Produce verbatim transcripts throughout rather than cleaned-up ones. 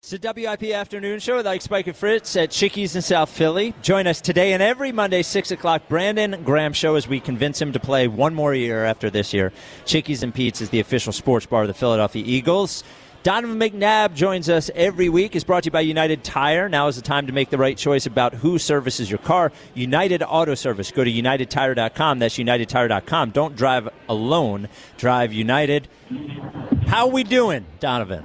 It's the W I P Afternoon Show with Ike, Spike, and Fritz at Chickies in South Philly. Join us today and every Monday, six o'clock, Brandon Graham Show, as we convince him to play one more year after this year. Chickies and Pete's is the official sports bar of the Philadelphia Eagles. Donovan McNabb joins us every week. It's brought to you by United Tire. Now is the time to make the right choice about who services your car. United Auto Service. Go to united tire dot com. That's united tire dot com. Don't drive alone. Drive United. How we doing, Donovan?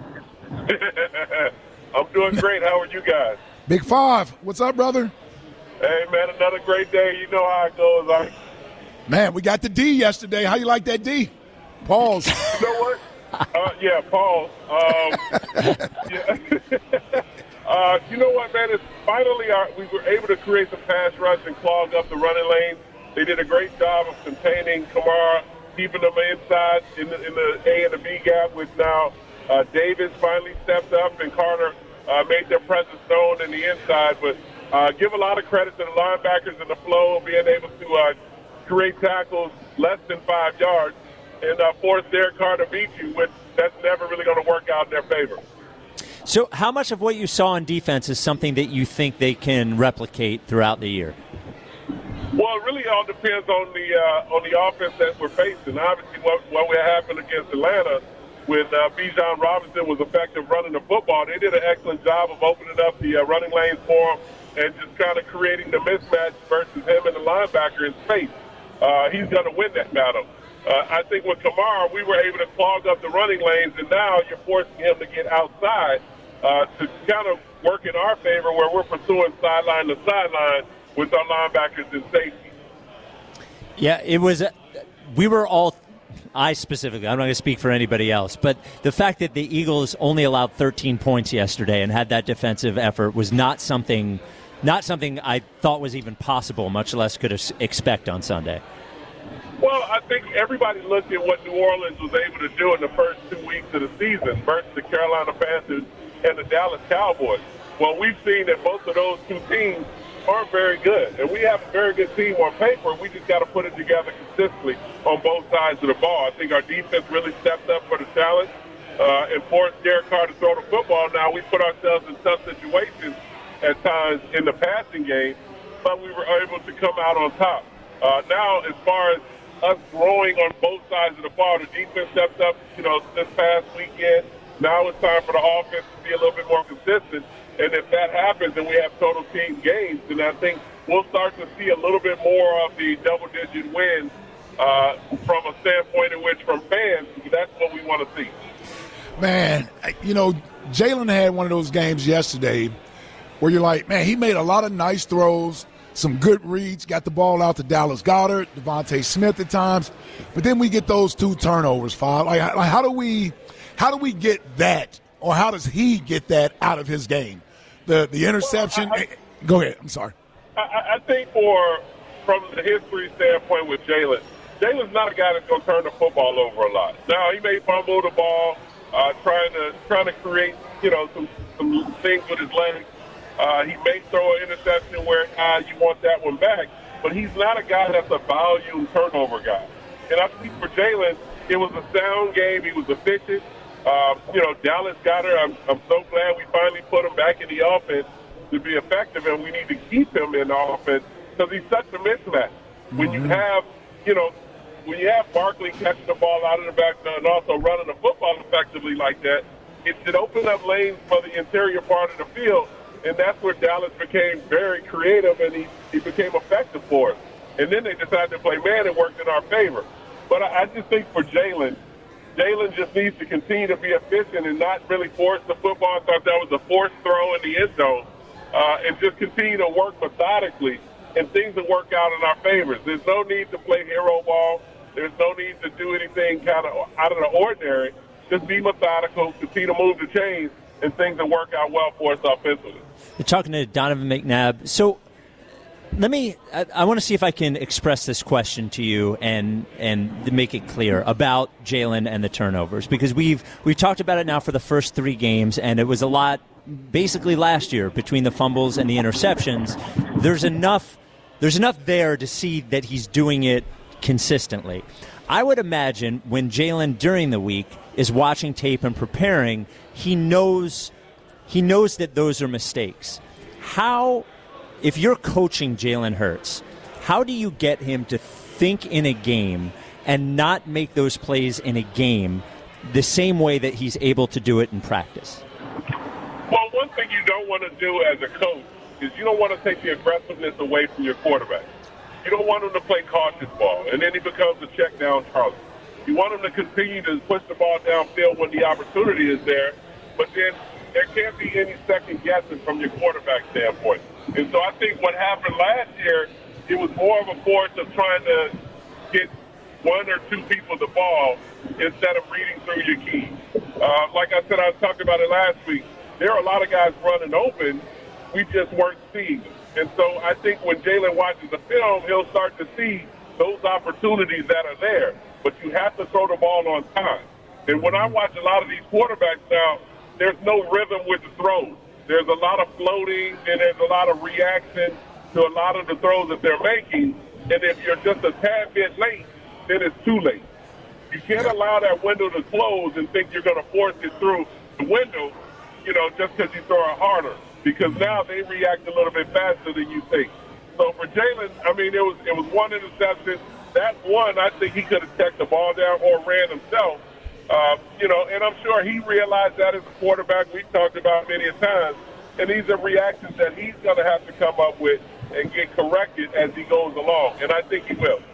I'm doing great. How are you guys? Big Five. What's up, brother? Hey, man, another great day. You know how it goes. Ike. Man, we got the D yesterday. How you like that D? Pause. You know what? Uh, yeah, Paul. Um, yeah. uh, you know what, man? It's finally our, we were able to create some pass rush and clog up the running lanes. They did a great job of containing Kamara, keeping them inside in the, in the A and the B gap, with now uh, Davis finally stepped up and Carter uh, made their presence known in the inside. But uh, give a lot of credit to the linebackers in the flow, being able to uh, create tackles less than five yards. And uh, force Derek Carr to beat you, which that's never really going to work out in their favor. So how much of what you saw on defense is something that you think they can replicate throughout the year? Well, it really all depends on the uh, on the offense that we're facing. Obviously, what, what happened against Atlanta when uh, Bijan Robinson was effective running the football, they did an excellent job of opening up the uh, running lanes for him and just kind of creating the mismatch versus him and the linebacker in space. Uh, he's going to win that battle. Uh, I think with Kamara, we were able to clog up the running lanes, and now you're forcing him to get outside uh, to kind of work in our favor, where we're pursuing sideline to sideline with our linebackers and safety. Yeah, it was uh, – we were all – I specifically, I'm not going to speak for anybody else, but the fact that the Eagles only allowed thirteen points yesterday and had that defensive effort was not something not something I thought was even possible, much less could expect on Sunday. Well, I think everybody looked at what New Orleans was able to do in the first two weeks of the season versus the Carolina Panthers and the Dallas Cowboys. Well, we've seen that both of those two teams aren't very good. And we have a very good team on paper. We just got to put it together consistently on both sides of the ball. I think our defense really stepped up for the challenge uh, and forced Derek Carr to throw the football. Now we put ourselves in tough situations at times in the passing game, but we were able to come out on top. Uh, now, as far as us growing on both sides of the ball, the defense stepped up, you know, this past weekend. Now it's time for the offense to be a little bit more consistent. And if that happens and we have total team gains, then I think we'll start to see a little bit more of the double-digit wins uh, from a standpoint in which, from fans, that's what we want to see. Man, you know, Jalen had one of those games yesterday where you're like, man, he made a lot of nice throws, some good reads, got the ball out to Dallas Goedert, Devontae Smith at times, but then we get those two turnovers, Five. Like, like how do we, how do we get that, or how does he get that out of his game? The the interception. Well, I, I, go ahead. I'm sorry. I, I think for from the history standpoint with Jalen, Jalen's not a guy that's going to turn the football over a lot. Now he may fumble the ball, uh, trying to trying to create you know some some things with his legs. Uh, he may throw an interception where uh, you want that one back, but he's not a guy that's a volume turnover guy. And I think for Jalen, it was a sound game. He was efficient. Uh, you know, Dallas Goedert, I'm, I'm so glad we finally put him back in the offense to be effective, and we need to keep him in the offense because he's such a mismatch. Mm-hmm. When you have, you know, when you have Barkley catching the ball out of the backfield and also running the football effectively like that, it, it opened up lanes for the interior part of the field. And that's where Dallas became very creative, and he, he became effective for us. And then they decided to play man, it worked in our favor. But I, I just think for Jalen, Jalen just needs to continue to be efficient and not really force the football. I thought that was a forced throw in the end zone. Uh, and just continue to work methodically, and things will work out in our favor. There's no need to play hero ball. There's no need to do anything kind of out of the ordinary. Just be methodical, continue to move the chains, and things will work out well for us offensively. You're talking to Donovan McNabb. So let me I, I want to see if I can express this question to you and and make it clear about Jalen and the turnovers, because we've we've talked about it now for the first three games, and it was a lot basically last year between the fumbles and the interceptions. There's enough there's enough there to see that he's doing it consistently. I would imagine when Jalen during the week is watching tape and preparing, he knows he knows that those are mistakes. How, if you're coaching Jalen Hurts, how do you get him to think in a game and not make those plays in a game the same way that he's able to do it in practice? Well, one thing you don't want to do as a coach is you don't want to take the aggressiveness away from your quarterback. You don't want him to play cautious ball, and then he becomes a check down Charlie. You want him to continue to push the ball downfield when the opportunity is there, but then there can't be any second guessing from your quarterback standpoint. And so I think what happened last year, it was more of a force of trying to get one or two people the ball instead of reading through your keys. Uh, like I said, I talked about it last week. There are a lot of guys running open. We just weren't seeing them. And so I think when Jalen watches the film, he'll start to see those opportunities that are there. But you have to throw the ball on time. And when I watch a lot of these quarterbacks now, there's no rhythm with the throws. There's a lot of floating, and there's a lot of reaction to a lot of the throws that they're making. And if you're just a tad bit late, then it's too late. You can't allow that window to close and think you're going to force it through the window, you know, just because you throw it harder. Because now they react a little bit faster than you think. So for Jalen, I mean, it was it was one interception. That one, I think he could have checked the ball down or ran himself. Uh, you know, and I'm sure he realized that as a quarterback. We've talked about many a times. And these are reactions that he's going to have to come up with and get corrected as he goes along. And I think he will.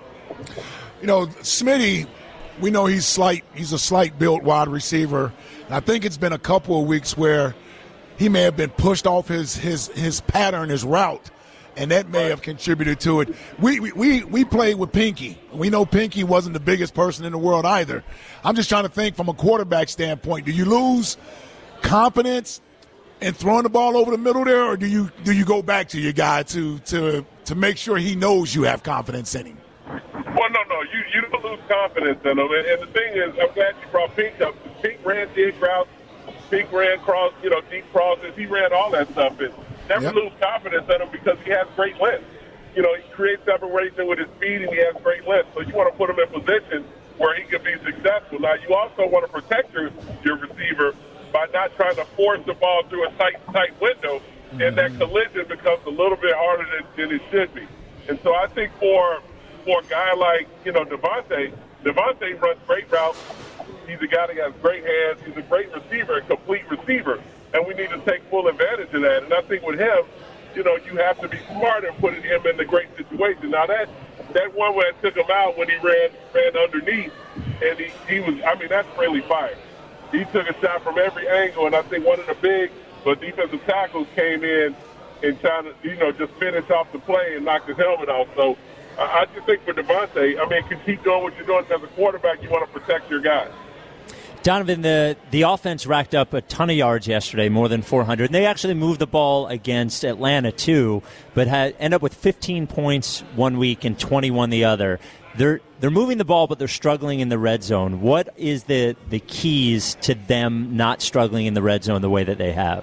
You know, Smitty, we know he's slight. He's a slight built wide receiver. And I think it's been a couple of weeks where he may have been pushed off his his his pattern, his route, and that may have contributed to it. We we we played with Pinky. We know Pinky wasn't the biggest person in the world either. I'm just trying to think from a quarterback standpoint. Do you lose confidence in throwing the ball over the middle there, or do you do you go back to your guy to to to make sure he knows you have confidence in him? Well, no, no, you you don't lose confidence in him. And, and the thing is, I'm glad you brought Pink up. Pink ran dig routes. Pink ran cross, you know, deep crosses. He ran all that stuff. And never Yep. lose confidence in him because he has great length. You know, he creates separation with his speed, and he has great length. So you want to put him in position where he can be successful. Now, you also want to protect your, your receiver by not trying to force the ball through a tight, tight window, mm-hmm. and that collision becomes a little bit harder than, than it should be. And so I think for for a guy like, you know, Devontae, Devontae runs great routes. He's a guy that has great hands. He's a great receiver, a complete receiver, and we need to take full advantage of that. And I think with him, you know, you have to be smart in putting him in the great situation. Now, that that one where it took him out when he ran ran underneath, and he, he was, I mean, that's friendly fire. He took a shot from every angle, and I think one of the big but defensive tackles came in and trying to, you know, just finish off the play and knock his helmet off. So uh, I just think for Devontae, I mean, you can keep doing what you're doing as a quarterback. You want to protect your guys. Donovan, the, the offense racked up a ton of yards yesterday, more than four hundred. And they actually moved the ball against Atlanta, too, but had end up with fifteen points one week and twenty-one the other. They're they're moving the ball, but they're struggling in the red zone. What is the, the keys to them not struggling in the red zone the way that they have?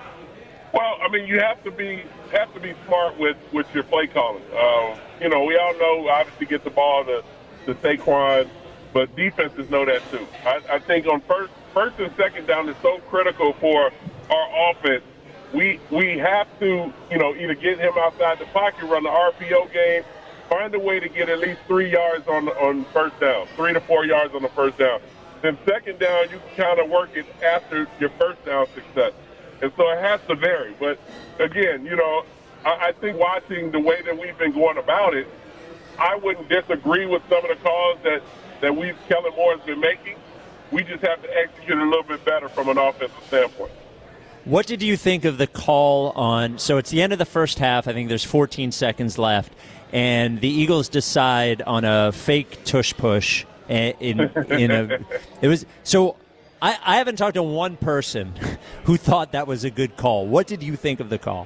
Well, I mean, you have to be have to be smart with, with your play calling. Uh, you know, we all know, obviously, get the ball to, to Saquon, but defenses know that too. I, I think on first first and second down is so critical for our offense. We we have to, you know, either get him outside the pocket, run the R P O game, find a way to get at least three yards on on first down, three to four yards on the first down. Then second down, you can kind of work it after your first down success. And so it has to vary. But, again, you know, I, I think watching the way that we've been going about it, I wouldn't disagree with some of the calls that, that we've, Kellen Moore has been making. We just have to execute a little bit better from an offensive standpoint. What did you think of the call on – so it's the end of the first half. I think there's fourteen seconds left. And the Eagles decide on a fake tush push in, in a – it was – so – I, I haven't talked to one person who thought that was a good call. What did you think of the call?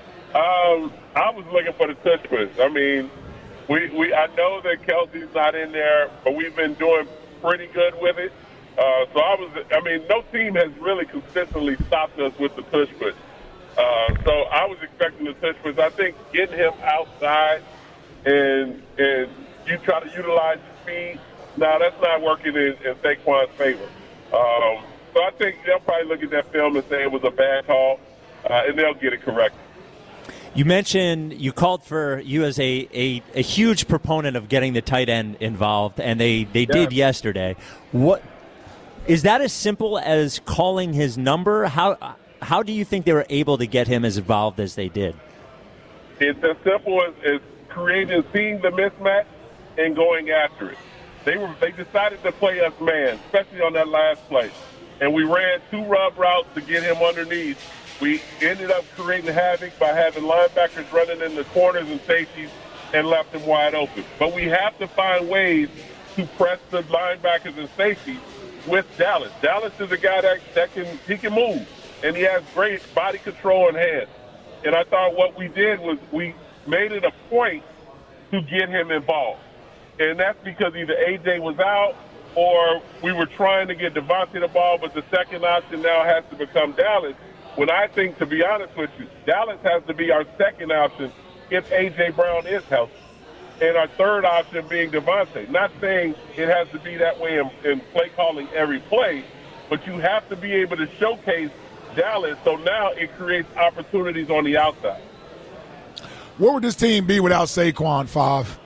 Um, I was looking for the touch push. I mean, we, we I know that Kelsey's not in there, but we've been doing pretty good with it. Uh, so I was, I mean, no team has really consistently stopped us with the touch push. Uh, so I was expecting the touch push. I think getting him outside and and you try to utilize his speed, now that's not working in, in Saquon's favor. Um, So I think they'll probably look at that film and say it was a bad call, uh, and they'll get it corrected. You mentioned you called for you as a, a, a huge proponent of getting the tight end involved, and they, they Yeah. did yesterday. What is that as simple as calling his number? How how do you think they were able to get him as involved as they did? It's as simple as, as creating, seeing the mismatch and going after it. They were they decided to play us man, especially on that last play, and we ran two rub routes to get him underneath. We ended up creating havoc by having linebackers running in the corners and safeties and left them wide open. But we have to find ways to press the linebackers and safeties with Dallas. Dallas is a guy that, that can he can move, and he has great body control and hands. And I thought what we did was we made it a point to get him involved. And that's because either A J was out or we were trying to get Devontae the ball, but the second option now has to become Dallas. When I think, to be honest with you, Dallas has to be our second option if A J. Brown is healthy, and our third option being Devontae. Not saying it has to be that way in, in play calling every play, but you have to be able to showcase Dallas, so now it creates opportunities on the outside. Where would this team be without Saquon, Five?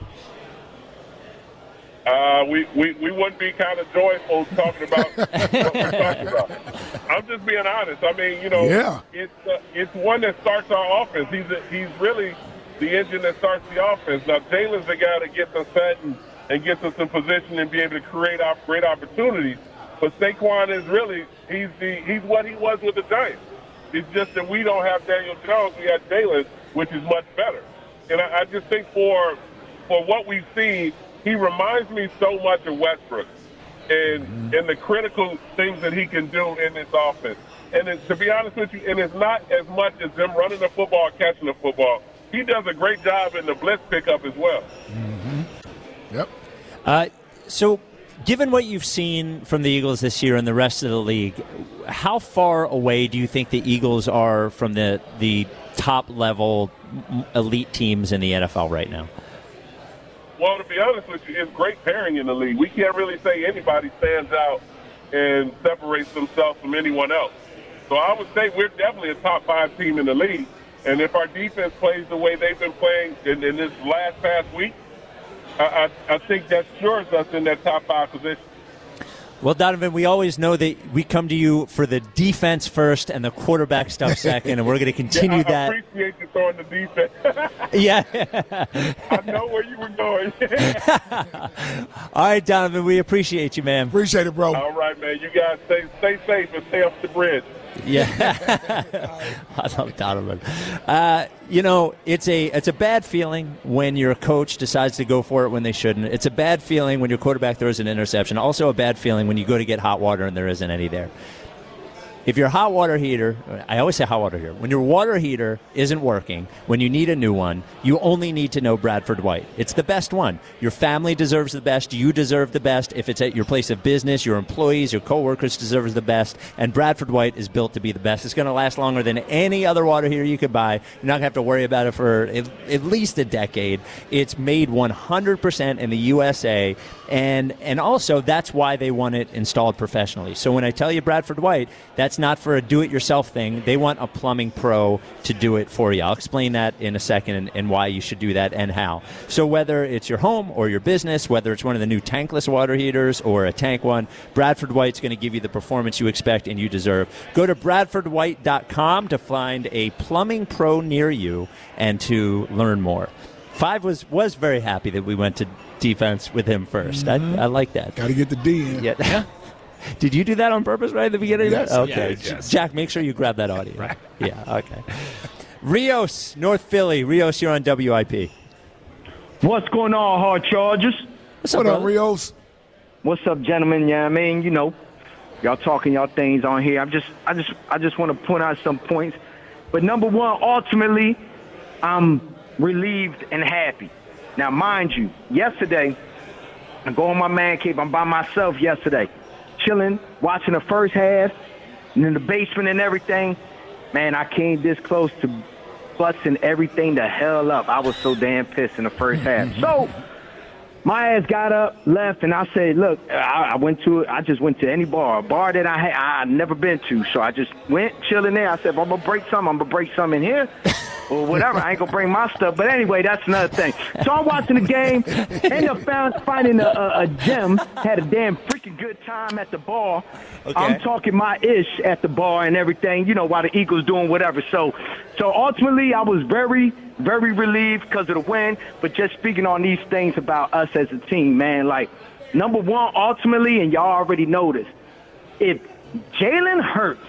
Uh, we, we, we wouldn't be kind of joyful talking about what we're talking about. I'm just being honest. I mean, you know, yeah. it's uh, it's one that starts our offense. He's a, he's really the engine that starts the offense. Now, Jalen's the guy that gets us set and, and gets us in position and be able to create op- great opportunities. But Saquon is really he's the he's what he was with the Giants. It's just that we don't have Daniel Jones. We have Jalen, which is much better. And I, I just think for for what we've seen, he reminds me so much of Westbrook and mm-hmm. and the critical things that he can do in this offense. And it, to be honest with you, and it's not as much as them running the football or catching the football. He does a great job in the blitz pickup as well. Mm-hmm. Yep. Uh, so given what you've seen from the Eagles this year and the rest of the league, how far away do you think the Eagles are from the, the top-level elite teams in the N F L right now? Well, to be honest with you, it's great pairing in the league. We can't really say anybody stands out and separates themselves from anyone else. So I would say we're definitely a top five team in the league. And if our defense plays the way they've been playing in, in this last past week, I, I, I think that assures us in that top five position. Well, Donovan, we always know that we come to you for the defense first and the quarterback stuff second, and we're going to continue yeah, I that. I appreciate you throwing the defense. Yeah. I know where you were going. All right, Donovan, we appreciate you, man. Appreciate it, bro. All right, man. You guys stay, stay safe and stay off the bridge. Yeah, I love Donovan. Uh, you know, it's a it's a bad feeling when your coach decides to go for it when they shouldn't. It's a bad feeling when your quarterback throws an interception. Also a bad feeling when you go to get hot water and there isn't any there. If your hot water heater, I always say hot water heater, when your water heater isn't working, when you need a new one, you only need to know Bradford White. It's the best one. Your family deserves the best. You deserve the best. If it's at your place of business, your employees, your coworkers deserve the best. And Bradford White is built to be the best. It's going to last longer than any other water heater you could buy. You're not going to have to worry about it for at, at least a decade. It's made one hundred percent in the U S A. And and also, that's why they want it installed professionally. So when I tell you Bradford White, that's not for a do-it-yourself thing. They want a plumbing pro to do it for you. I'll explain that in a second and, and why you should do that and how. So whether it's your home or your business, whether it's one of the new tankless water heaters or a tank one, Bradford White's going to give you the performance you expect and you deserve. Go to bradford white dot com to find a plumbing pro near you and to learn more. Five was, was very happy that we went to defense with him first. Mm-hmm. I, I like that. Got to get the D in. Yeah. Did you do that on purpose right at the beginning? Yes. Okay. Yes, yes. Jack, make sure you grab that audio. Right. Yeah, okay. Rios, North Philly. Rios, you're on W I P. What's going on, Hard Chargers? What's What up, up, brother? Rios? What's up, gentlemen? Yeah, I mean, you know, y'all talking y'all things on here. I'm just, I just, I just want to point out some points. But number one, ultimately, I'm relieved and happy. Now, mind you, yesterday, I go in my man cave. I'm by myself yesterday, chilling, watching the first half, and in the basement and everything. Man, I came this close to busting everything the hell up. I was so damn pissed in the first half. So, My ass got up, left, and I said, look, I, I went to, I just went to any bar, a bar that I had, I never been to. So I just went, chilling there. I said, if I'm going to break something, I'm going to break something in here or whatever. I ain't going to bring my stuff. But anyway, that's another thing. So I'm watching the game, ended up found, finding a, a, a gym, had a damn freaking good time at the bar. Okay. I'm talking my ish at the bar and everything, you know, while the Eagles doing whatever. So, so ultimately, I was very, very relieved because of the win. But just speaking on these things about us as a team, man, like, number one, ultimately, and y'all already know this, if Jalen Hurts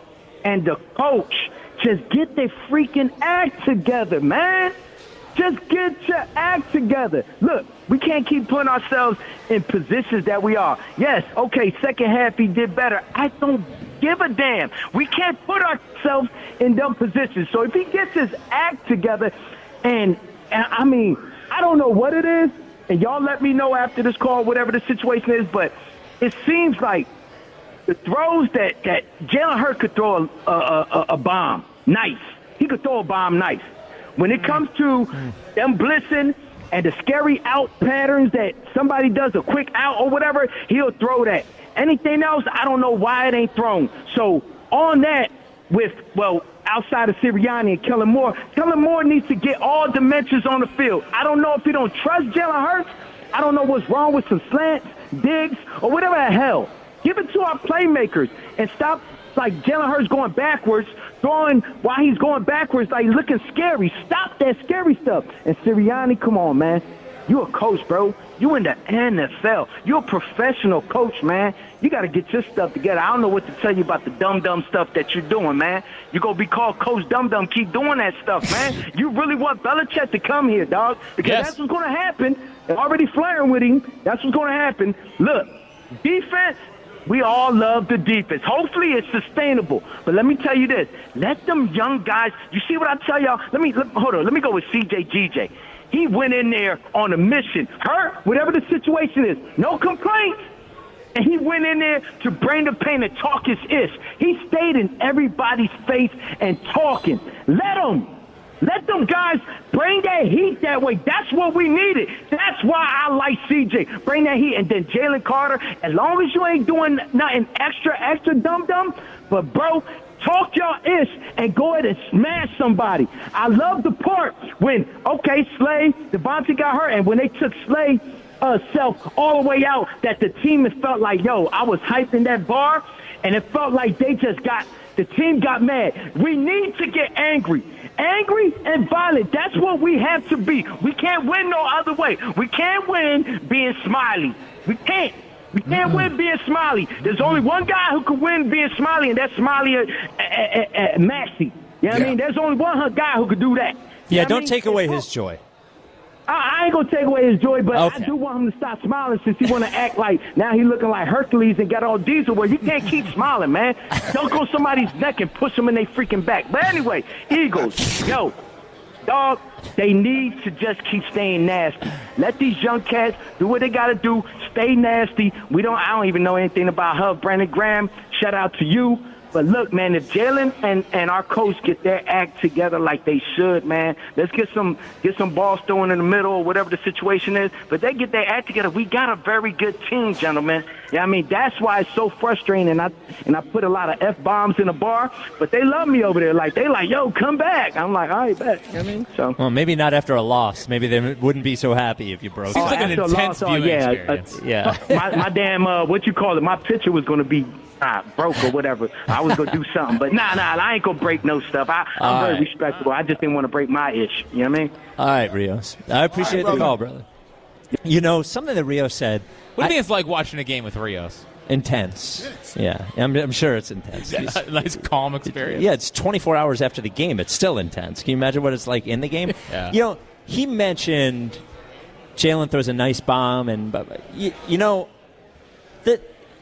and the coach just get their freaking act together, man. Just get your act together. Look, we can't keep putting ourselves in positions that we are. Yes, okay, second half he did better. I don't give a damn. We can't put ourselves in them positions. So if he gets his act together, and, and I mean, I don't know what it is, and y'all let me know after this call, whatever the situation is, but it seems like the throws that, that Jalen Hurts could throw a, a, a, a bomb, nice. He could throw a bomb nice. When it comes to them blitzing and the scary out patterns that somebody does a quick out or whatever, he'll throw that. Anything else, I don't know why it ain't thrown. So on that, with, well, outside of Sirianni and Kellen Moore, Kellen Moore needs to get all dimensions on the field. I don't know if he don't trust Jalen Hurts. I don't know what's wrong with some slants, digs, or whatever the hell. Give it to our playmakers and stop, like, Jalen Hurts going backwards, throwing while he's going backwards, like, looking scary. Stop that scary stuff. And Sirianni, come on, man. You a coach, bro. You in the N F L. You're a professional coach, man. You got to get your stuff together. I don't know what to tell you about the dumb-dumb stuff that you're doing, man. You're going to be called Coach Dumb-Dumb. Keep doing that stuff, man. You really want Belichick to come here, dog, because yes. That's what's going to happen. They're already flirting with him. That's what's going to happen. Look, defense, we all love the defense. Hopefully it's sustainable. But let me tell you this. Let them young guys, you see what I tell y'all? Let me, let, hold on, let me go with C J G J. He went in there on a mission. Hurt, whatever the situation is, no complaints. And he went in there to bring the pain and talk his ish. He stayed in everybody's face and talking. Let him. Let them guys bring that heat that way. That's what we needed. That's why I like C J. Bring that heat. And then Jalen Carter, as long as you ain't doing nothing extra, extra dumb-dumb, but, bro, talk your ish and go ahead and smash somebody. I love the part when, okay, Slay, Devontae got hurt, and when they took Slay uh, self all the way out, that the team has felt like, yo, I was hyping that bar, and it felt like they just got, the team got mad. We need to get angry. Angry and violent. That's what we have to be. We can't win no other way. We can't win being smiley. We can't. We can't mm-hmm. win being smiley. There's only one guy who can win being smiley, and that's Smiley at, at, at Maxey. You know what yeah. I mean? There's only one guy who could do that. You yeah, don't I mean? take away his joy. I, I ain't going to take away his joy, but okay. I do want him to stop smiling since he want to act like now he looking like Hercules and got all diesel. Well, you can't keep smiling, man. Don't go somebody's neck and push them in their freaking back. But anyway, Eagles, yo, dog, they need to just keep staying nasty. Let these young cats do what they got to do. Stay nasty. We don't. I don't even know anything about her. Brandon Graham, shout out to you. But look, man, if Jalen and, and our coach get their act together like they should, man, let's get some get some balls thrown in the middle or whatever the situation is. But they get their act together. We got a very good team, gentlemen. Yeah, I mean, that's why it's so frustrating. And I and I put a lot of F-bombs in the bar, but they love me over there. Like, they like, yo, come back. I'm like, all right, bet. You know what I mean? So. Well, maybe not after a loss. Maybe they wouldn't be so happy if you broke. Seems Oh, like an intense loss, viewing oh, yeah, experience. Uh, yeah. my, my damn, uh, what you call it, my picture was going to be uh, broke or whatever. I was going to do something. But nah, nah, I ain't going to break no stuff. I, I'm All very right. respectable. I just didn't want to break my ish. You know what I mean? All right, Rios. I appreciate right, the call, brother. You know, something that Rios said. What do you think it's like watching a game with Rios? Intense. Yes. Yeah, I'm, I'm sure it's intense. A nice, calm experience. Yeah, it's twenty-four hours after the game. It's still intense. Can you imagine what it's like in the game? yeah. You know, he mentioned Jalen throws a nice bomb, and but you, you know that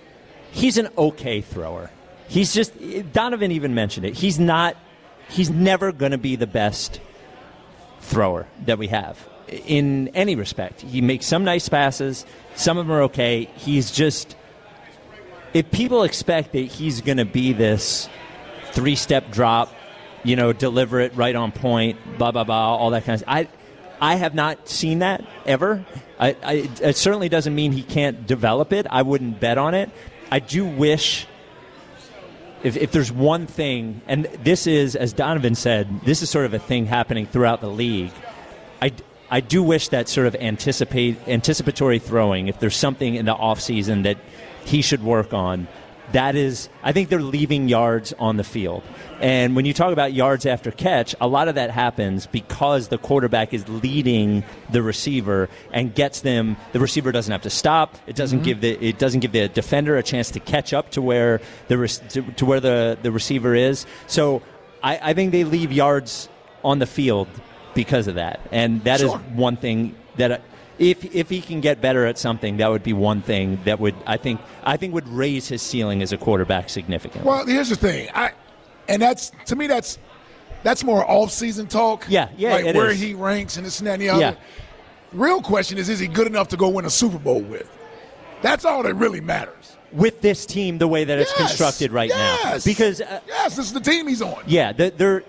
he's an okay thrower. He's just Donovan even mentioned it. He's not. He's never going to be the best thrower that we have in any respect. He makes some nice passes. Some of them are okay. He's just. If people expect that he's going to be this three-step drop, you know, deliver it right on point, blah, blah, blah, all that kind of stuff, I, I have not seen that ever. I, I, it certainly doesn't mean he can't develop it. I wouldn't bet on it. I do wish, if, if there's one thing, and this is, as Donovan said, this is sort of a thing happening throughout the league. I, I do wish that sort of anticipate anticipatory throwing, if there's something in the offseason that he should work on, that is, I think they're leaving yards on the field. And when you talk about yards after catch, a lot of that happens because the quarterback is leading the receiver and gets them. The receiver doesn't have to stop. It doesn't mm-hmm. give the it doesn't give the defender a chance to catch up to where the to, to where the, the receiver is. So I, I think they leave yards on the field because of that. And that sure. is one thing that if if he can get better at something, that would be one thing that would I think I think would raise his ceiling as a quarterback significantly. Well, here's the thing. I and that's to me that's that's more off-season talk. Yeah, yeah, like it where is. he ranks and this and that and the other. Yeah. Real question is, is he good enough to go win a Super Bowl with? That's all that really matters. With this team, the way that it's yes, constructed right yes, now, because uh, yes, this is the team he's on. Yeah, the, they're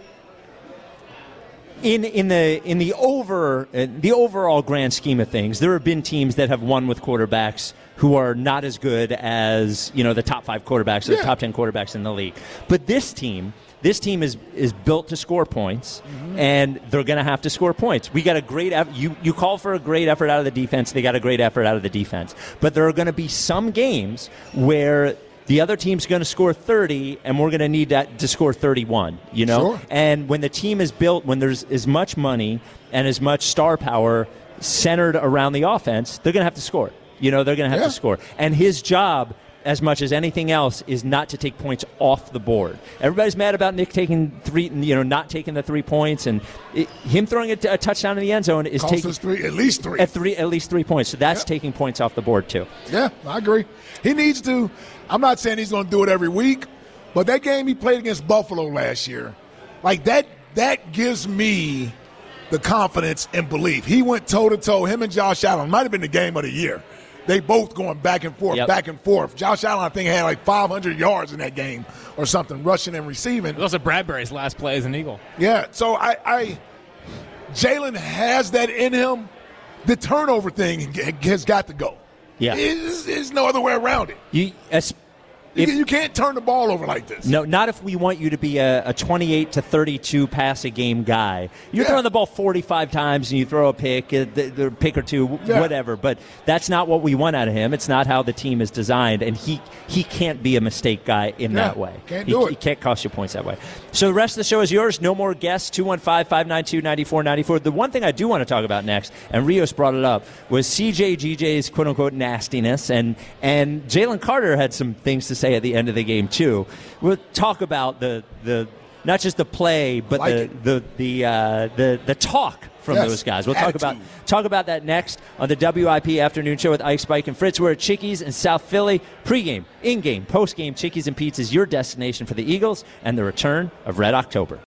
in in the in the over uh, the overall grand scheme of things. There have been teams that have won with quarterbacks who are not as good as you know the top five quarterbacks or yeah. the top ten quarterbacks in the league. But this team. This team is is built to score points, mm-hmm. and they're going to have to score points. We got a great eff- you you call for a great effort out of the defense. They got a great effort out of the defense. But there are going to be some games where the other team's going to score thirty, and we're going to need that to score thirty-one. You know, sure. And when the team is built, when there's as much money and as much star power centered around the offense, they're going to have to score. You know, they're going to have yeah. to score. And his job, as much as anything else, is not to take points off the board. Everybody's mad about Nick taking three, you know, not taking the three points, and it, him throwing a, a touchdown in the end zone is Cost taking us three, at least three, at three, at least three points. So that's yeah. taking points off the board too. Yeah, I agree. He needs to. I'm not saying he's going to do it every week, but that game he played against Buffalo last year, like that, that gives me the confidence and belief. He went toe to toe. Him and Josh Allen might have been the game of the year. They both going back and forth, yep. back and forth. Josh Allen, I think, had like five hundred yards in that game or something, rushing and receiving. It was also Bradbury's last play as an Eagle. Yeah, so I, I Jalen has that in him. The turnover thing has got to go. Yeah. There's, there's no other way around it. You, as, You, if, you can't turn the ball over like this. No, not if we want you to be a, a twenty-eight to thirty-two pass a game guy. You're Yeah. throwing the ball forty-five times and you throw a pick, a, a pick or two, Yeah. whatever. But that's not what we want out of him. It's not how the team is designed, and he he can't be a mistake guy in Yeah, that way. can't he, do it. He can't cost you points that way. So the rest of the show is yours. No more guests. two one five, five nine two, nine four nine four. The one thing I do want to talk about next, and Rios brought it up, was C J G J's quote-unquote nastiness, and, and Jalen Carter had some things to say at the end of the game too. We'll talk about the, the not just the play, but Like the, it. the the uh, the the talk from Yes, those guys. We'll attitude. talk about talk about that next on the W I P Afternoon Show with Ike, Spike, and Fritz. We're at Chickies in South Philly. Pre-game, in-game, post-game, Chickies and Pete's is your destination for the Eagles and the return of Red October.